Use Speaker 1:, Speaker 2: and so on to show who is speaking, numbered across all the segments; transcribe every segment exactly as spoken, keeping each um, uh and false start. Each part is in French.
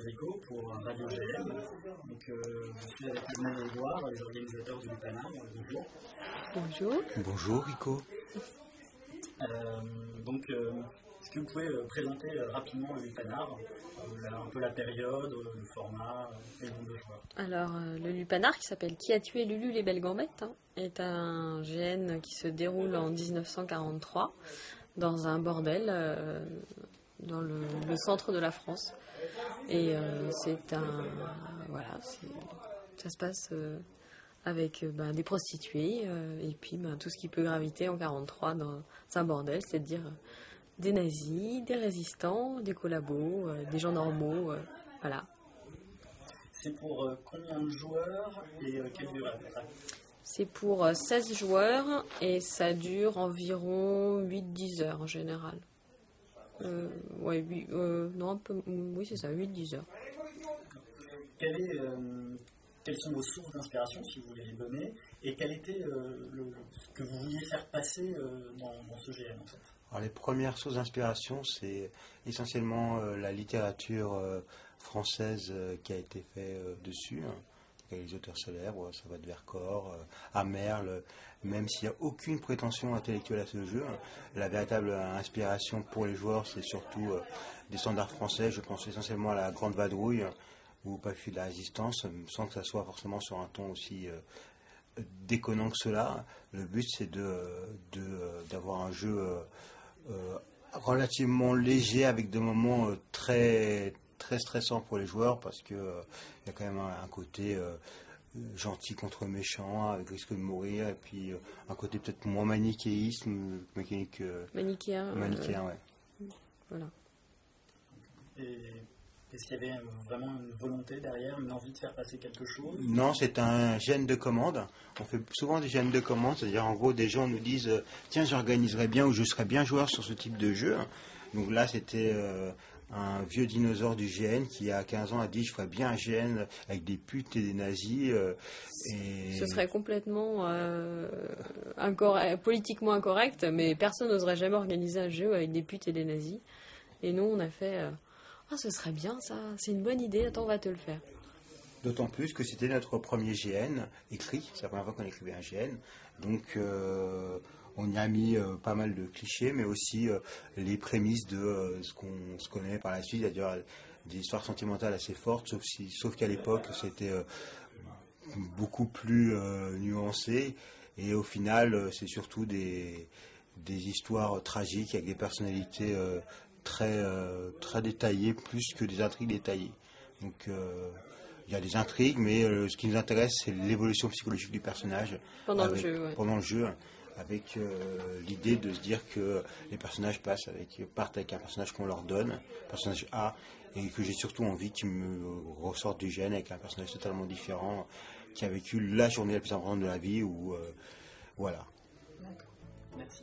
Speaker 1: Rico pour Radio G M. Donc, euh, je suis avec Lionel et Édouard, les organisateurs du Lupanar. Bonjour.
Speaker 2: Bonjour.
Speaker 3: Bonjour Rico.
Speaker 1: Euh, donc, euh, est-ce que vous pouvez euh, présenter euh, rapidement le Lupanar, euh, un peu la période, euh, le format euh, et le nombre de joueurs?
Speaker 2: Alors, euh, le Lupanar, qui s'appelle Qui a tué Lulu les belles gambettes, hein, est un G N qui se déroule en dix-neuf cent quarante-trois dans un bordel euh, dans le, le centre de la France. Et euh, c'est un... Voilà, c'est, ça se passe euh, avec euh, ben, des prostituées euh, et puis ben, tout ce qui peut graviter en quarante-trois dans un bordel, c'est-à-dire euh, des nazis, des résistants, des collabos, euh, des gens normaux, euh, voilà.
Speaker 1: C'est pour euh, combien de joueurs et euh, quelle durée?
Speaker 2: C'est pour euh, seize joueurs et ça dure environ huit à dix heures en général. Euh, ouais, huit, euh, non, un peu, oui, c'est ça, huit à dix heures.
Speaker 1: Quel est, euh, quelles sont vos sources d'inspiration, si vous voulez les donner, et quel était euh, le, ce que vous vouliez faire passer euh, dans, dans ce G N en fait?
Speaker 3: Alors, les premières sources d'inspiration, c'est essentiellement euh, la littérature euh, française euh, qui a été faite euh, dessus. Hein. Les auteurs célèbres, ça va de Vercors euh, à Merle, même s'il n'y a aucune prétention intellectuelle à ce jeu. Hein. La véritable inspiration pour les joueurs, c'est surtout euh, des standards français. Je pense essentiellement à la Grande Vadrouille hein, ou Papier de la Résistance, sans que ça soit forcément sur un ton aussi euh, déconnant que cela. Le but, c'est de, de, d'avoir un jeu euh, euh, relativement léger avec des moments euh, très très stressants pour les joueurs parce que euh, il y a quand même un, un côté euh, gentil contre méchant avec risque de mourir et puis euh, un côté peut-être moins manichéiste mécanique euh,
Speaker 2: manichéen
Speaker 3: manichéen
Speaker 2: euh,
Speaker 3: ouais.
Speaker 2: Voilà.
Speaker 1: Et est-ce qu'il y avait vraiment une volonté derrière, une envie de faire passer quelque chose?
Speaker 3: Non, c'est un gène de commande. On fait souvent des gènes de commande, c'est-à-dire en gros des gens nous disent euh, tiens, j'organiserais bien ou je serais bien joueur sur ce type de jeu. Donc là, c'était euh, un vieux dinosaure du G N qui, à quinze ans, a dit je ferais bien un G N avec des putes et des nazis. Euh, et...
Speaker 2: Ce serait complètement euh, incorrect, politiquement incorrect, mais personne n'oserait jamais organiser un jeu avec des putes et des nazis. Et nous, on a fait euh, ah, ce serait bien ça, c'est une bonne idée, attends, on va te le faire.
Speaker 3: D'autant plus que c'était notre premier G N écrit, c'est la première fois qu'on écrivait un G N. Donc euh, on y a mis euh, pas mal de clichés, mais aussi euh, les prémices de euh, ce qu'on se connaît par la suite, c'est-à-dire des histoires sentimentales assez fortes, sauf, si, sauf qu'à l'époque c'était euh, beaucoup plus euh, nuancé. Et au final, euh, c'est surtout des, des histoires tragiques avec des personnalités euh, très, euh, très détaillées, plus que des intrigues détaillées. Donc euh, il y a des intrigues, mais euh, ce qui nous intéresse, c'est l'évolution psychologique du personnage.
Speaker 2: Pendant
Speaker 3: avec,
Speaker 2: le jeu, ouais.
Speaker 3: Pendant le jeu, avec euh, l'idée de se dire que les personnages passent avec, partent avec un personnage qu'on leur donne, un personnage A, et que j'ai surtout envie qu'ils me ressortent du gène avec un personnage totalement différent, qui a vécu la journée la plus importante de la vie, ou euh, voilà.
Speaker 1: D'accord, merci.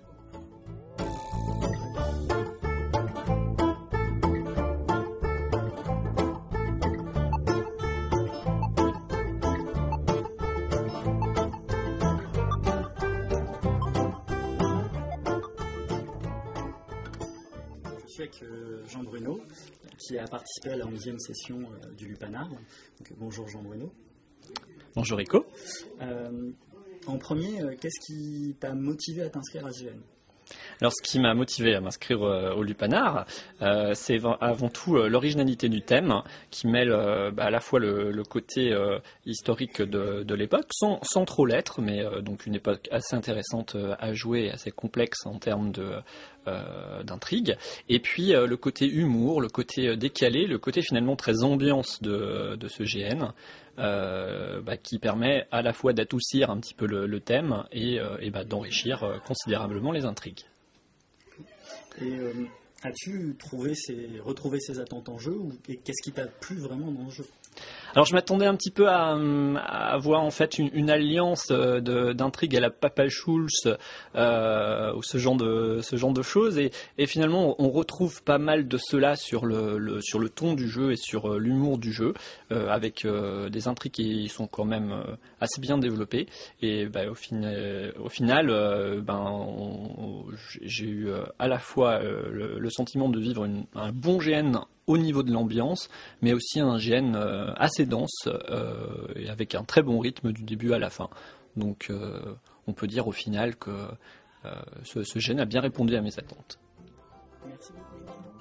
Speaker 1: Je suis avec euh, Jean Bruno, qui a participé à la onzième session euh, du Lupanar. Donc, bonjour Jean Bruno.
Speaker 4: Bonjour Rico.
Speaker 1: Euh, en premier, euh, qu'est-ce qui t'a motivé à t'inscrire à ce G N?
Speaker 4: Alors, ce qui m'a motivé à m'inscrire euh, au Lupanar, euh, c'est avant tout euh, l'originalité du thème, qui mêle euh, bah, à la fois le, le côté euh, historique de, de l'époque, sans, sans trop l'être, mais euh, donc une époque assez intéressante euh, à jouer, assez complexe en termes de euh, d'intrigue, et puis euh, le côté humour, le côté décalé, le côté finalement très ambiance de, de ce G N. Euh, bah, qui permet à la fois d'adoucir un petit peu le, le thème et, euh, et bah, d'enrichir euh, considérablement les intrigues.
Speaker 1: Et euh, as-tu trouvé ces, retrouvé ces attentes en jeu ou, et qu'est-ce qui t'a plu vraiment dans le jeu?
Speaker 4: Alors je m'attendais un petit peu à, à avoir en fait une, une alliance de, d'intrigue à la Papal Schulz euh, ou ce genre de ce genre de choses et, et finalement on retrouve pas mal de cela sur le, le sur le ton du jeu et sur l'humour du jeu euh, avec euh, des intrigues qui sont quand même assez bien développées et bah, au, fin, euh, au final euh, ben on, on, j'ai eu à la fois euh, le, le sentiment de vivre une, un bon G N au niveau de l'ambiance, mais aussi un G N euh, assez dense euh, et avec un très bon rythme du début à la fin. Donc euh, on peut dire au final que euh, ce, ce G N a bien répondu à mes attentes.
Speaker 1: Merci beaucoup.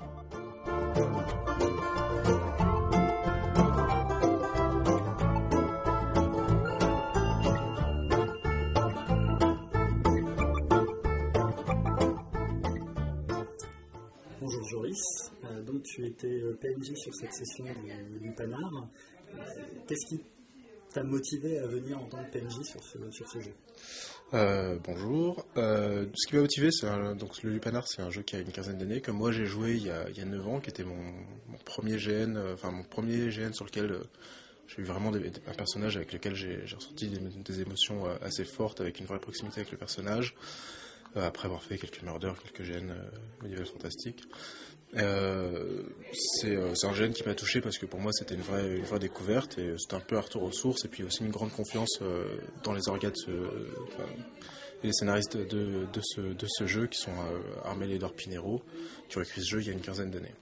Speaker 1: Bonjour Joris, euh, donc tu étais P N J sur cette session du, du Panard. Euh, Qu'est-ce qui t'a motivé à venir en tant que P N J sur ce, sur ce jeu?
Speaker 5: Euh, bonjour. Euh, ce qui m'a motivé, c'est un, donc le Lupanar, c'est un jeu qui a une quinzaine d'années, que moi j'ai joué il y a, il y a neuf ans, qui était mon, mon premier G N, euh, enfin mon premier G N sur lequel euh, j'ai eu vraiment des, des, un personnage avec lequel j'ai, j'ai ressenti des, des émotions euh, assez fortes, avec une vraie proximité avec le personnage, euh, après avoir fait quelques murders, quelques G N euh, médiévales fantastiques. Euh, c'est, euh, c'est un G N qui m'a touché parce que pour moi c'était une vraie, une vraie découverte et c'était un peu un retour aux sources et puis aussi une grande confiance euh, dans les orgas de ce, enfin, et les scénaristes de, de, de, ce, de ce jeu qui sont euh, Armel et Edouard Pinero qui ont écrit ce jeu il y a une quinzaine d'années.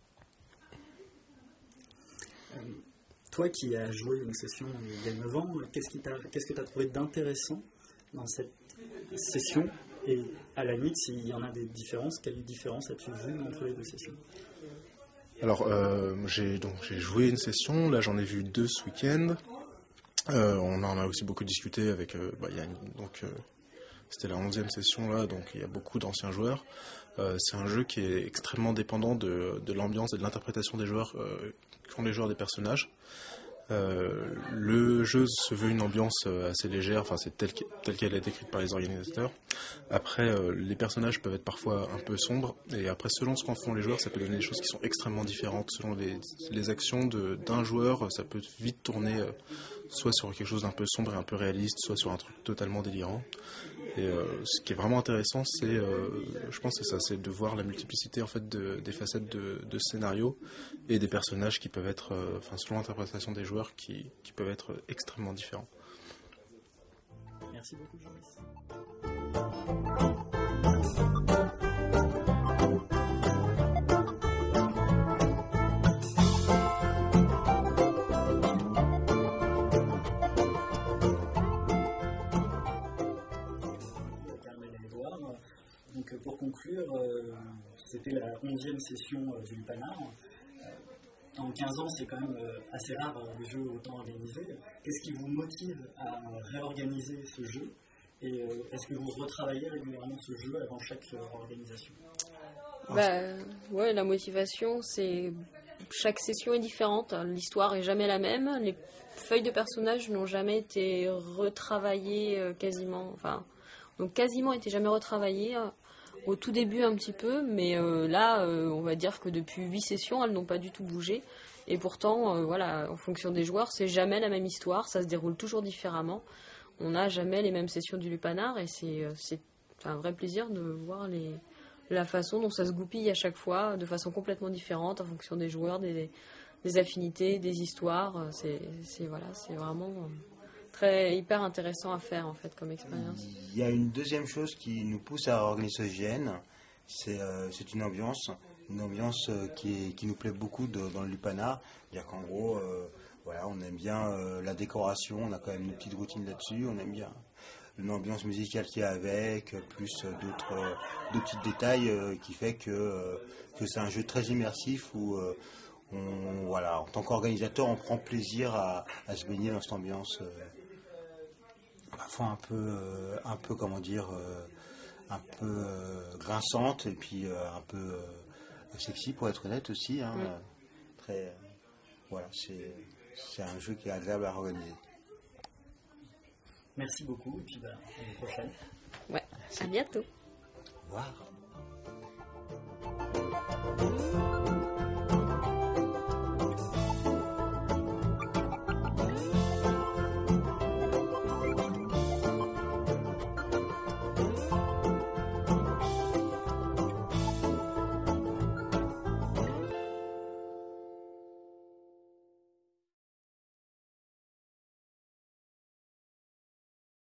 Speaker 1: Euh, toi qui as joué une session il y a neuf ans, qu'est-ce, qui t'a, qu'est-ce que tu as trouvé d'intéressant dans cette session? Et à la limite, s'il y en a des différences, quelles différences as-tu vues entre les deux sessions?
Speaker 5: Alors, euh, j'ai, donc, j'ai joué une session, là j'en ai vu deux ce week-end. Euh, on en a aussi beaucoup discuté avec... Euh, bah, y a une, donc, euh, c'était la onzième session là, donc il y a beaucoup d'anciens joueurs. Euh, c'est un jeu qui est extrêmement dépendant de, de l'ambiance et de l'interprétation des joueurs euh, qu'ont les joueurs des personnages. Euh, le jeu se veut une ambiance assez légère, enfin c'est telle, telle qu'elle est décrite par les organisateurs. Après, euh, les personnages peuvent être parfois un peu sombres, et après selon ce qu'en font les joueurs, ça peut donner des choses qui sont extrêmement différentes. Selon les, les actions de, d'un joueur, ça peut vite tourner euh, soit sur quelque chose d'un peu sombre et un peu réaliste, soit sur un truc totalement délirant. Et euh, ce qui est vraiment intéressant, c'est, euh, je pense, que c'est ça, c'est de voir la multiplicité en fait de, des facettes de, de scénario et des personnages qui peuvent être, euh, enfin selon l'interprétation des joueurs, qui, qui peuvent être extrêmement différents.
Speaker 1: Merci beaucoup, Joris. Donc pour conclure, euh, c'était la onzième session euh, du Lupanar. Euh, en quinze ans, c'est quand même euh, assez rare euh, les jeux autant organisés. Qu'est-ce qui vous motive à réorganiser ce jeu? Et euh, est-ce que vous retravaillez régulièrement ce jeu avant chaque euh, organisation?
Speaker 2: Bah, ouais, la motivation, c'est... Chaque session est différente, l'histoire est jamais la même, les feuilles de personnages n'ont jamais été retravaillées euh, quasiment, enfin, donc quasiment été jamais retravaillées, euh, au tout début un petit peu, mais euh, là, euh, on va dire que depuis huit sessions, elles n'ont pas du tout bougé, et pourtant, euh, voilà, en fonction des joueurs, c'est jamais la même histoire, ça se déroule toujours différemment, on n'a jamais les mêmes sessions du Lupanar, et c'est, euh, c'est un vrai plaisir de voir les... la façon dont ça se goupille à chaque fois, de façon complètement différente, en fonction des joueurs, des, des affinités, des histoires. C'est, c'est, voilà, c'est vraiment très, hyper intéressant à faire, en fait, comme expérience.
Speaker 3: Il y a une deuxième chose qui nous pousse à organiser ce G N, c'est, euh, c'est une ambiance, une ambiance euh, qui, est, qui nous plaît beaucoup de, dans le Lupanar. C'est-à-dire qu'en gros, euh, voilà, on aime bien euh, la décoration, on a quand même une petite routine là-dessus, on aime bien une ambiance musicale qui est avec, plus d'autres, euh, d'autres petits détails euh, qui fait que, euh, que c'est un jeu très immersif où euh, on, voilà, en tant qu'organisateur, on prend plaisir à, à se baigner dans cette ambiance euh, parfois un peu, euh, un peu comment dire, euh, un peu euh, grinçante et puis euh, un peu euh, sexy pour être honnête aussi. Hein,
Speaker 2: Mm.
Speaker 3: très, euh, voilà, c'est, c'est un jeu qui est agréable à organiser.
Speaker 1: Merci beaucoup, et puis bah, à la prochaine.
Speaker 2: Ouais, à bientôt.
Speaker 3: Au revoir.